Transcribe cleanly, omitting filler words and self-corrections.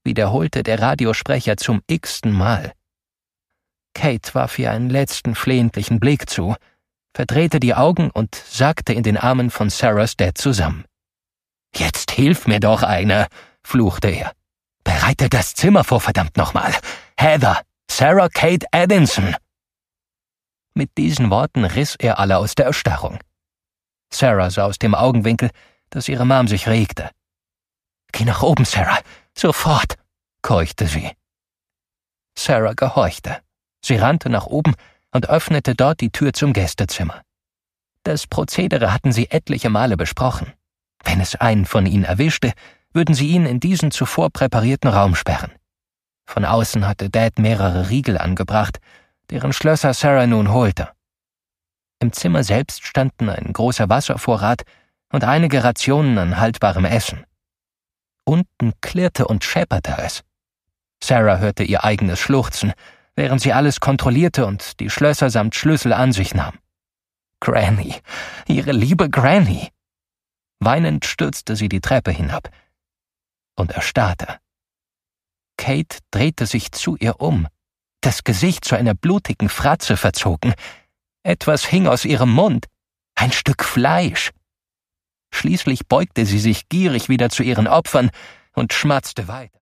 wiederholte der Radiosprecher zum x-ten Mal. Kate warf ihr einen letzten flehentlichen Blick zu, verdrehte die Augen und sackte in den Armen von Sarahs Dad zusammen. »Jetzt hilf mir doch einer«, fluchte er. »Bereite das Zimmer vor, verdammt nochmal! Heather, Sarah Kate Addinson!« Mit diesen Worten riss er alle aus der Erstarrung. Sarah sah aus dem Augenwinkel, dass ihre Mom sich regte. »Geh nach oben, Sarah, sofort«, keuchte sie. Sarah gehorchte. Sie rannte nach oben und öffnete dort die Tür zum Gästezimmer. Das Prozedere hatten sie etliche Male besprochen. Wenn es einen von ihnen erwischte, würden sie ihn in diesen zuvor präparierten Raum sperren. Von außen hatte Dad mehrere Riegel angebracht, deren Schlösser Sarah nun holte. Im Zimmer selbst standen ein großer Wasservorrat und einige Rationen an haltbarem Essen. Unten klirrte und schepperte es. Sarah hörte ihr eigenes Schluchzen, während sie alles kontrollierte und die Schlösser samt Schlüssel an sich nahm. Granny, ihre liebe Granny! Weinend stürzte sie die Treppe hinab und erstarrte. Kate drehte sich zu ihr um, das Gesicht zu einer blutigen Fratze verzogen. Etwas hing aus ihrem Mund, ein Stück Fleisch. Schließlich beugte sie sich gierig wieder zu ihren Opfern und schmatzte weiter.